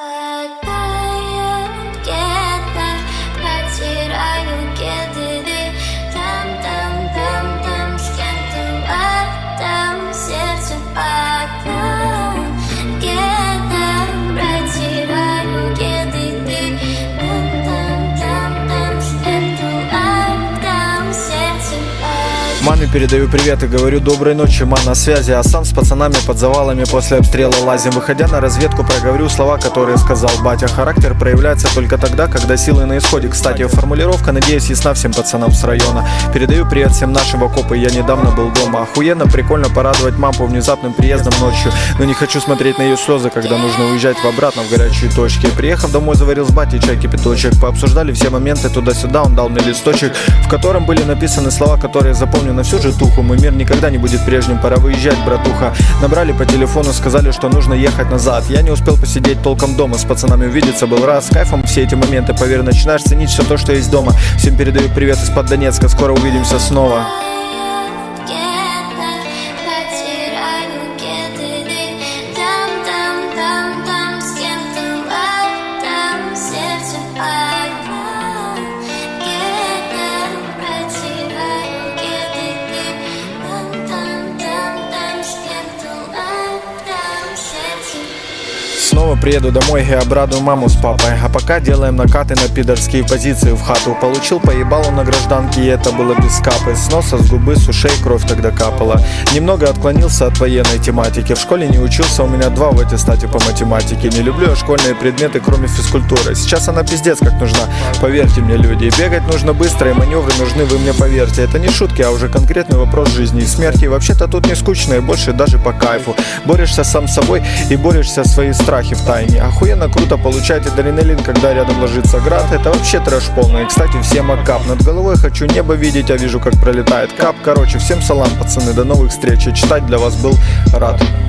Падаю где-то, протираю кеды. Там, с кем-то в этом сердце пока. Где-то протираю кеды. Там, с кем-то в этом сердце пока. Маме передаю привет и говорю: доброй ночи, ма, на связи. А сам с пацанами под завалами после обстрела лазим. Выходя на разведку, проговорю слова, которые сказал батя. Характер проявляется только тогда, когда силы на исходе. Кстати, формулировка, надеюсь, ясна всем пацанам с района. Передаю привет всем нашим в окопы, я недавно был дома. Охуенно, прикольно порадовать маму внезапным приездом ночью. Но не хочу смотреть на ее слезы, когда нужно уезжать обратно в горячие точки. Приехав домой, заварил с батей чай, кипяточек. Пообсуждали все моменты туда-сюда, он дал мне листочек, в котором были написаны слова, которые запомню на всю житуху. Мой мир никогда не будет прежним, пора выезжать, братуха. Набрали по телефону, сказали, что нужно ехать назад. Я не успел посидеть толком дома, с пацанами увидеться был рад. С кайфом все эти моменты, поверь, начинаешь ценить все то, что есть дома. Всем передаю привет из-под Донецка, скоро увидимся снова. Снова приеду домой и обрадую маму с папой. А пока делаем накаты на пидорские позиции в хату. Получил поебалу на гражданке, и это было без капы. С носа, с губы, с ушей кровь тогда капала. Немного отклонился от военной тематики. В школе не учился, у меня 2 в аттестате по математике. Не люблю я школьные предметы, кроме физкультуры. Сейчас она пиздец как нужна, поверьте мне, люди. Бегать нужно быстро, и маневры нужны, вы мне поверьте. Это не шутки, а уже конкретный вопрос жизни и смерти. И вообще-то тут не скучно, и больше даже по кайфу. Борешься сам с собой и борешься свои страхи в тайне. Охуенно круто получать адреналин, когда рядом ложится град. Это вообще трэш полный. И, кстати, всем акап. Над головой хочу небо видеть, а вижу, как пролетает кап. Короче, всем салам, пацаны, до новых встреч. И читать для вас был рад.